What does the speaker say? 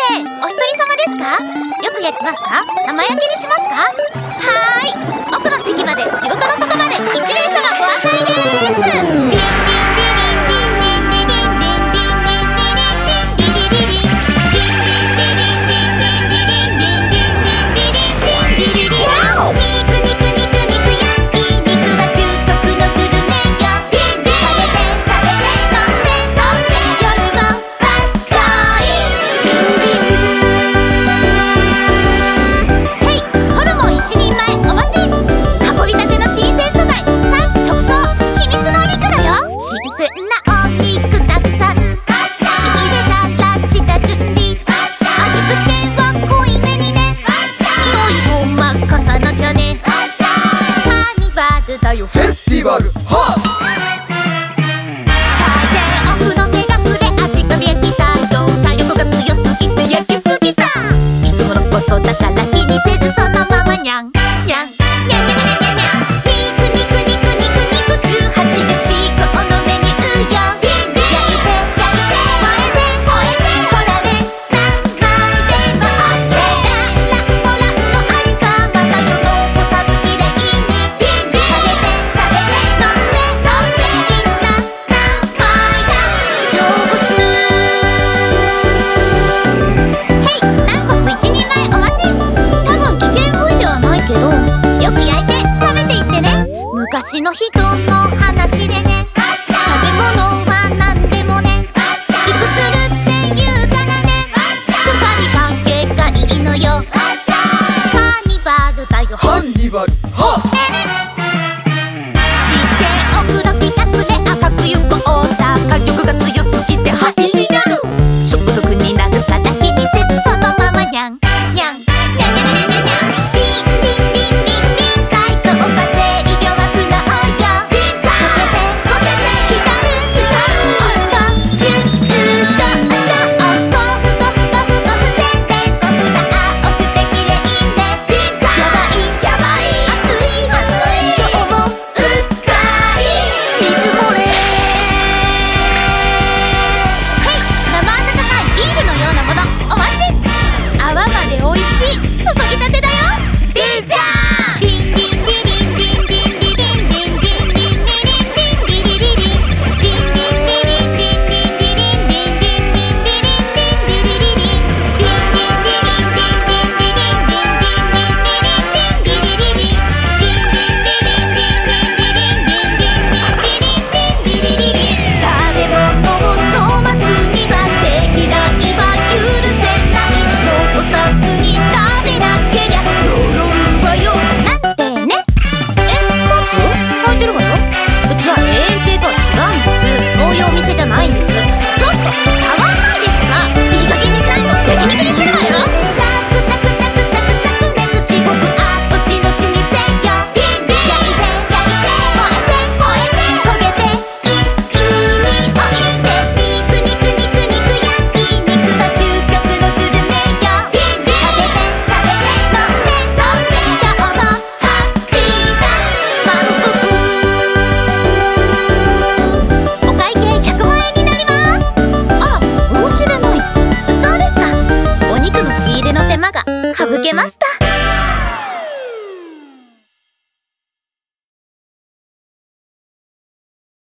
せ、お一人様ですか？よく焼きますか？生焼けにしますか？はーい、奥の席まで、地獄の底まで1名様ご案内です。 フェスティバルは風奥の目が触れ足が見えきたよ。火力が強すぎて焼きすぎた。いつものことだから気にせずそのままにゃんにゃんにゃんにゃんにゃんにゃん。肉肉肉肉肉18でシークおのメニューよ。焼いて焼いて燃えて燃えてほらね何枚でもオッケー。ランランのありさまだよ残さずきれいに昔の人の話でね、食べ物は何でもね、熟するって言うからね、鎖関係がいいのよ。カーニバルだよ。 ハンニバルは地底奥の近くで赤く行こうだ。火力が強すぎて灰になる。食毒になるから気にせずそのままにゃんにゃんにゃんにゃんにゃんにゃんにゃん。リンリンリンリンリンタイトおかせ省けました。